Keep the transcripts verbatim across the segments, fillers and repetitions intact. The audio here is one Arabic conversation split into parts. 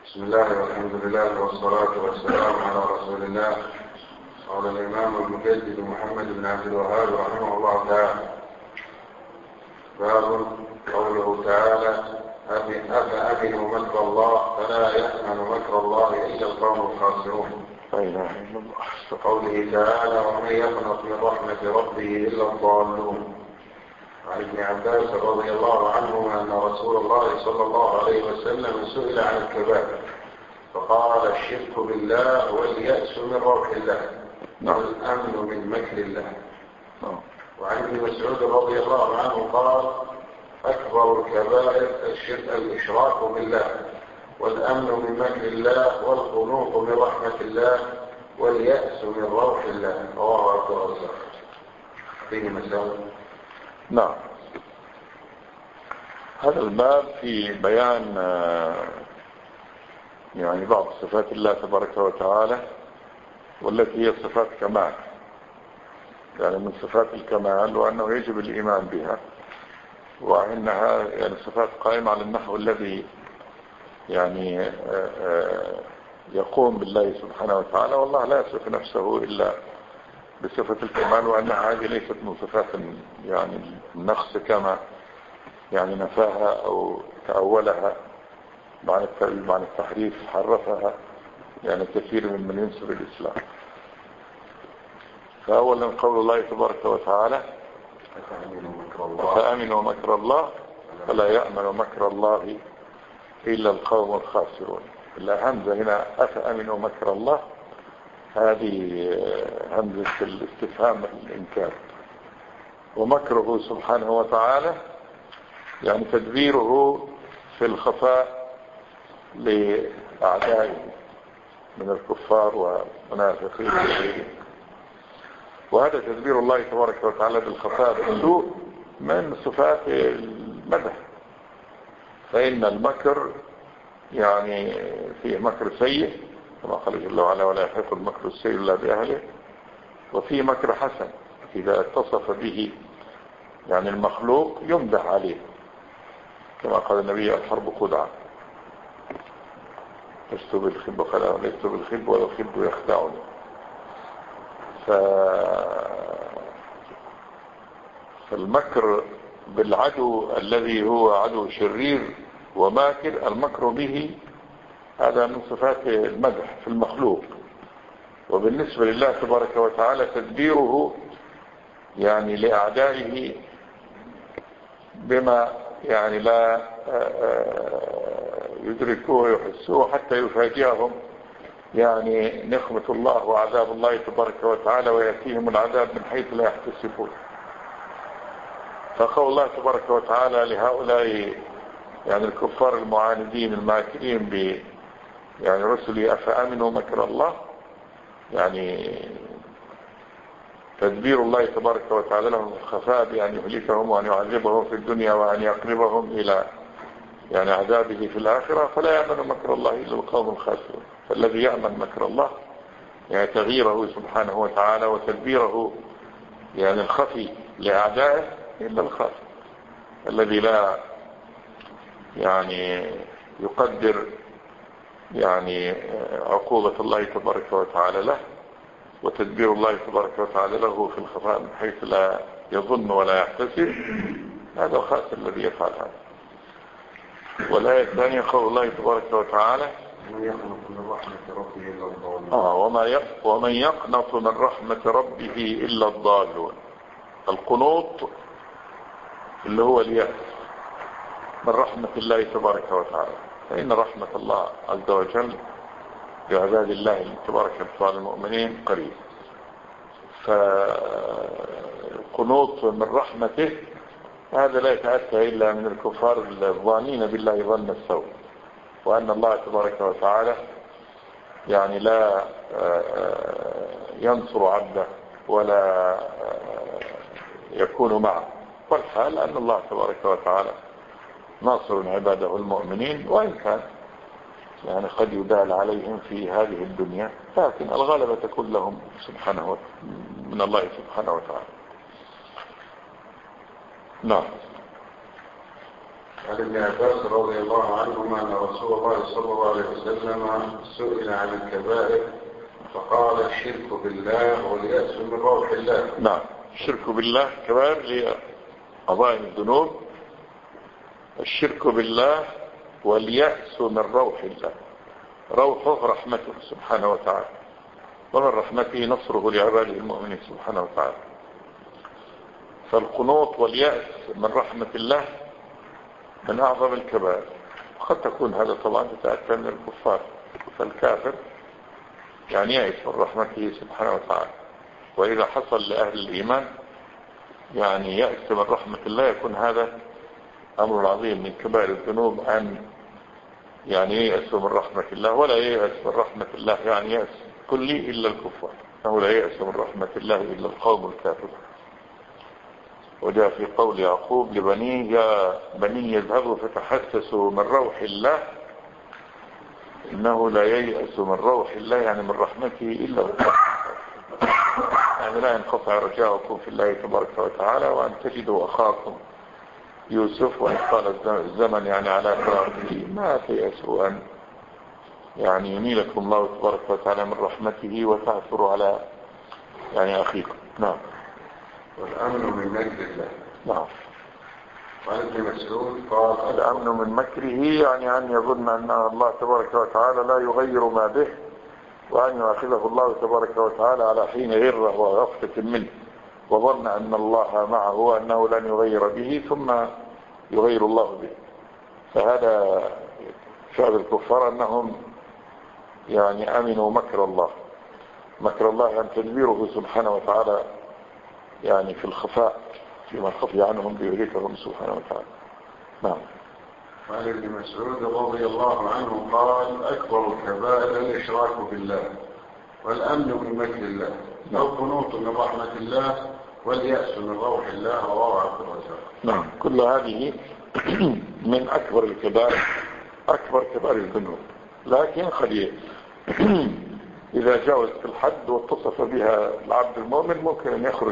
بسم الله والحمد لله والصلاة والسلام على رسول الله. قال الإمام المجدد محمد بن عبد الوهاب رحمه الله تعالى: باب قوله تعالى: أفأمنوا مكر الله فلا يأمن مكر الله إلا القوم الخاسرون. لا إله إلا الله. قوله تعالى: ومن يقنط من رحمة ربه إلا الضالون. عن ابن عباس رضي الله عنهما أن رسول الله صلى الله عليه وسلم سئل عن الكبائر فقال: الشرك بالله واليأس من روح الله والأمن من مكر الله. وعن ابن مسعود رضي الله عنه قال: أكبر الكبائر الشرك الإشراك بالله والأمن من مكر الله والقنوط من رحمة الله واليأس من روح الله. رواه عبد الرزاق. فيه مسائل. نعم. هذا الباب في بيان يعني بعض صفات الله تبارك وتعالى، والتي هي صفات كمال، يعني من صفات الكمال، وأنه يجب الإيمان بها، وأنها يعني صفات قائمة على النحو الذي يعني يقوم بالله سبحانه وتعالى، والله لا يصف نفسه إلا بصفة الكمال، وأنها هذه ليست من صفات يعني النقص كما يعني نفاها أو تأولها معنى التأويل معنى التحريف حرفها يعني كثير من من ينسب الإسلام. فأولا قول الله تبارك وتعالى: أفأمنوا مكر الله فلا يأمن مكر الله إلا القوم الخاسرون. الهمزة هنا أفأمنوا مكر الله، هذه همزة الاستفهام الإنكار. ومكره سبحانه وتعالى يعني تدبيره في الخفاء لأعدائه من الكفار والمنافقين وغيرهم، وهذا تدبير الله تبارك وتعالى بالخفاء بالسوء من صفات المدح. فإن المكر يعني فيه مكر سيء كما قال جل وعلا: ولا يحيق المكر السيء إلا بأهله. وفيه مكر حسن إذا اتصف به يعني المخلوق يمدح عليه، كما قال النبي: الحرب خدعة، لست بالخب خلا لست بالخب ولا الخب يخدعني. ف... فالمكر بالعدو الذي هو عدو شرير وماكر، المكر به هذا من صفات المدح في المخلوق. وبالنسبة لله تبارك وتعالى تدبيره يعني لأعدائه بما يعني لا يدركوه ويحسوه حتى يفاجئهم يعني نقمة الله وعذاب الله تبارك وتعالى، ويأتيهم العذاب من حيث لا يحتسبون. فقول الله تبارك وتعالى لهؤلاء يعني الكفار المعاندين الماكرين ب يعني رسلي: أفأمنوا مكر الله، يعني تدبير الله تبارك وتعالى لهم الخفاء بأن يهلكهم وأن يعذبهم في الدنيا وأن يقربهم إلى يعني عذابه في الآخرة. فلا يأمن مكر الله إلا القوم الخاسرون. فالذي يأمن مكر الله يعني تغييره سبحانه وتعالى وتدبيره يعني الخفي لأعدائه إلا الخاسر، الذي لا يعني يقدر يعني عقوبة الله تبارك وتعالى له، وتدبير الله تبارك وتعالى له في الخفاء من حيث لا يظن ولا يحتسب، هذا الخاسر الذي يفعل هذا. والآية الثانية قول الله تبارك وتعالى: آه وما ومن يقنط من رحمة ربه إلا الضالون. القنوط اللي هو اليأس من رحمة الله تبارك وتعالى، فإن رحمة الله عز وجل بعباد الله تبارك وتعالى المؤمنين قريب. فالقنوط من رحمته هذا لا يتأتى إلا من الكفار الظانين بالله ظن السوء، وأن الله تبارك وتعالى يعني لا ينصر عبده ولا يكون معه، والحال أن الله تبارك وتعالى ناصر عباده المؤمنين، وإن كان يعني قد يدال عليهم في هذه الدنيا، لكن الغلبة تكون لهم سبحانه وتعالى من الله سبحانه وتعالى. نعم. عن ابن عباس رضي الله عنهما أن رسول الله صلى الله عليه وسلم سئل عن الكبائر فقال الشرك بالله واليأس من روح الله. نعم، الشرك بالله كبائر هي عظائم الذنوب، الشرك بالله واليأس من روح الله. روحه رحمته سبحانه وتعالى، ومن رحمته نصره لعباده المؤمنين سبحانه وتعالى. فالقنوط واليأس من رحمة الله من أعظم الكبائر. قد تكون هذا طبعا تتأتى من الكفار، فالكافر يعني يأس من رحمته سبحانه وتعالى. وإذا حصل لأهل الإيمان يعني يأس من رحمة الله يكون هذا أمر عظيم من كبائر الذنوب، أن يعني يأس من رحمة الله. ولا يأس من رحمة الله يعني يأس كلي إلا الكفار، أنه لا يأس من رحمة الله إلا القوم الكافرون. وجاء في قول يعقوب لبنيه يا بني يذهبوا فتحسسوا من روح الله إنه لا ييأس من روح الله يعني من رحمته إلا الله. يعني لا ينقطع رجاؤكم في الله تبارك وتعالى وأن تجدوا أخاكم يوسف وإن طال الزمن يعني على فراقه ما تيأسوا أن يعني يميلكم الله تبارك وتعالى من رحمته وتعثروا على يعني أخيكم. نعم. والأمن من مكر الله. نعم. وعن ابن مسعود قال الأمن من مكره يعني أن يظن أن الله تبارك وتعالى لا يغير ما به، وأن يؤاخذه الله تبارك وتعالى على حين غره وغفلة منه، وظن أن الله معه وأنه لن يغير به ثم يغير الله به. فهذا شعب الكفار أنهم يعني أمنوا مكر الله. مكر الله أن تدبيره سبحانه وتعالى يعني في الخفاء فيما خفي عنهم ليهلكهم سبحانه وتعالى. نعم. وعن ابن مسعود رضي الله عنه قال أكبر الكبائر الإشراك بالله والأمن من مكر الله والقنوط من رحمة الله واليأس من روح الله رواه عبد الرزاق. نعم. كل هذه من أكبر الكبائر، أكبر كبائر الذنوب، لكن قد إذا جاوزت الحد واتصف بها العبد المؤمن ممكن أن يخرج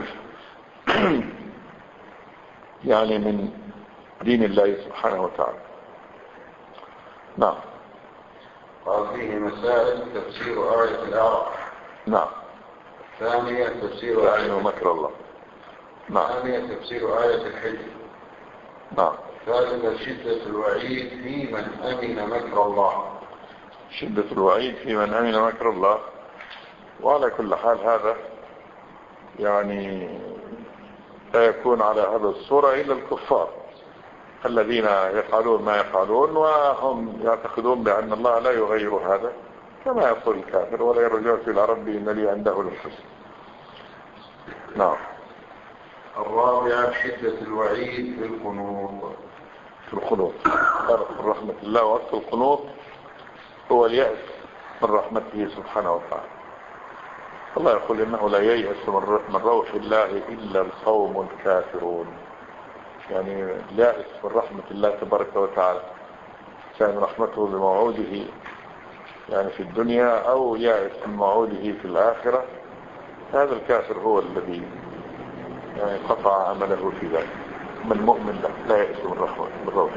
يعني من دين الله سبحانه وتعالى. نعم. قال فيه مسائل تفسير آية الأعراف. نعم. ثانية تفسير آية مكر الله. نعم. ثانية تفسير آية الحجر. نعم. ثالثا شدة الوعيد في من أمن مكر الله. شدة الوعيد في من أمن مكر الله. وعلى كل حال هذا يعني لا يكون على هذا الصورة إلا الكفار الذين يفعلون ما يفعلون وهم يعتقدون بأن الله لا يغير هذا، كما يقول الكافر ولا يرجع إلى ربي إن لي عنده الحسن. نعم. الرابعة شدة الوعيد في القنوط. في القنوط من رحمة الله، وأصل القنوط هو اليأس من رحمته سبحانه وتعالى. الله يقول إنه لا ييأس من روح الله إلا القوم الكافرون، يعني يائس من رحمة الله تبارك وتعالى، كان رحمته بموعوده يعني في الدنيا أو يائس من موعوده في الآخرة. هذا الكافر هو الذي يعني قطع عمله في ذلك. من مؤمن لا يائس من رحمة من روح.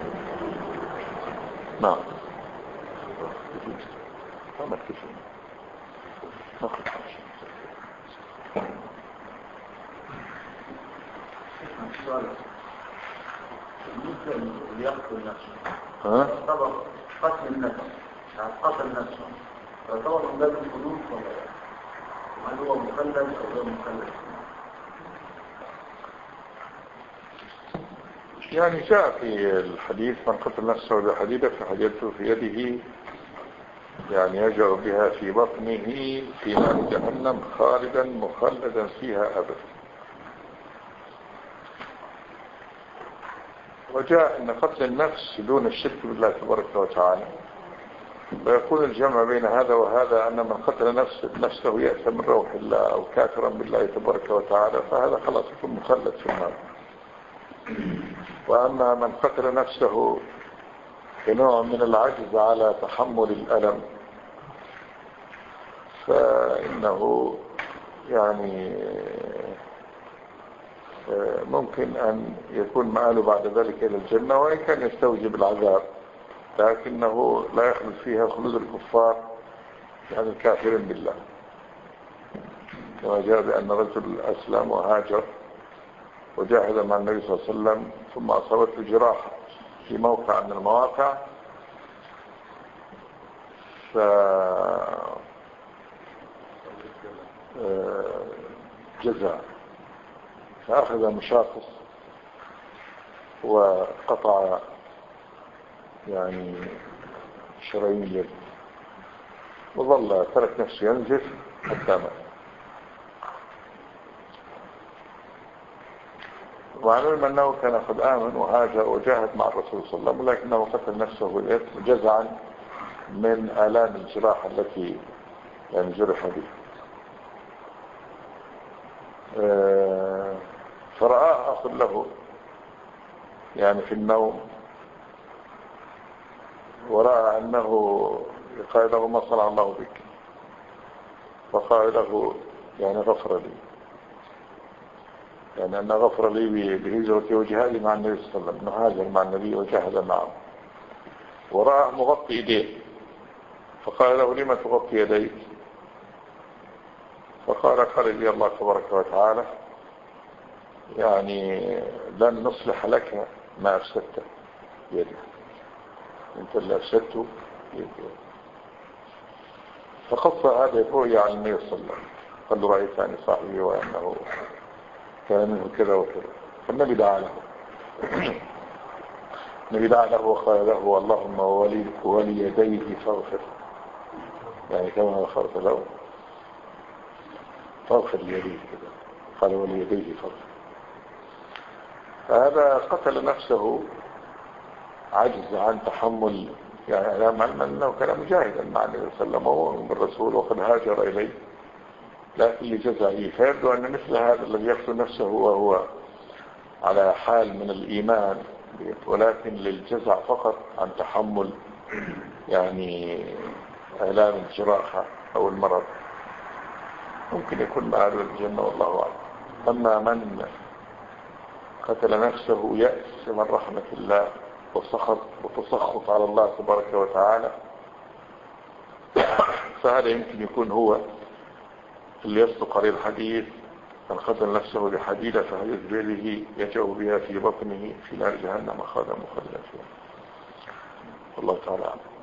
نعم. نعم. ممكن يقتل نفسه. ها؟ طبعا قتل النفس، يعني قتل نفسه. طبعا من باب الحدود هل هو مخلد او غير مخلد؟ يعني جاء في الحديث من قتل نفسه بحديدة فحديدته في يده يعني يجع بها في بطنه في نار جهنم خالدا مخلدا فيها أبدا. وجاء أن قتل النفس دون الشرك بالله تبارك وتعالى، ويكون الجمع بين هذا وهذا أن من قتل نفس نفسه يأس من روح الله أو كافرا بالله تبارك وتعالى فهذا خلاص يكون مخلد في النار. وأما من قتل نفسه كنوع من العجز على تحمل الألم فإنه يعني ممكن أن يكون مآله بعد ذلك إلى الجنة، وإن كان يستوجب العذاب لكنه لا يخلد فيها خلود الكفار يعني الكافرين بالله، كما جاء بأن رجل أسلم وهاجر وجاهد مع النبي صلى الله عليه وسلم ثم أصابته جراحة في موقع من المواقع ف جزع فأخذ مشاخص وقطع يعني شرايين اليد وظل ترك نفسه ينزف حتى مات. وعلم أنه كان قد آمن وهاجر وجاهد مع الرسول صلى الله عليه وسلم، لكنه قتل نفسه جزعا من آلام الجراح التي يعني جرح بها. فرآه أخذ له يعني في النوم ورأى أنه قال له ما صنع الله بك، فقال له يعني غفر لي، يعني أن غفر لي بهجرتي وجهادي مع النبي صلى الله عليه وسلم، هاجر مع النبي وجاهد معه. ورأى مغطي يديه فقال له لما تغطي يديك؟ فقال قال لي الله تبارك وتعالى يعني لن نصلح لك ما أفسدت يدك، انت اللي أفسدته يدك. فقص هذا الرؤيا عن النبي صلى الله عليه وسلم، قال له رأيت عن صاحبي وأنه كان منه كذا وكذا. فالنبي دعا له النبي دعا له وقال له اللهم ولي ولي يديه فاغفر، يعني كما غفرت له فاغفر ليديه كذا، قال ولي يديه فاغفر. فهذا قتل نفسه عجز عن تحمل، يعني علما أنه كان مجاهدا مع النبي صلى الله عليه وسلم ومن الرسول وقد هاجر إليه، لكن لجزعه. فيبدو أن مثل هذا الذي يقتل نفسه وهو على حال من الإيمان ولكن للجزع فقط عن تحمل يعني آلام الجراحة أو المرض ممكن يكون مآله الجنة والله أعلم. أما من قتل نفسه يأس من رحمة الله وسخط وتسخط على الله تبارك وتعالى فهذا يمكن يكون هو اللي يصدق عليه الحديث من قتل نفسه بحديدة فهي بيده يجأ بها في بطنه في نار جهنم خالدا مخلدا فيها. والله تعالى أعلم.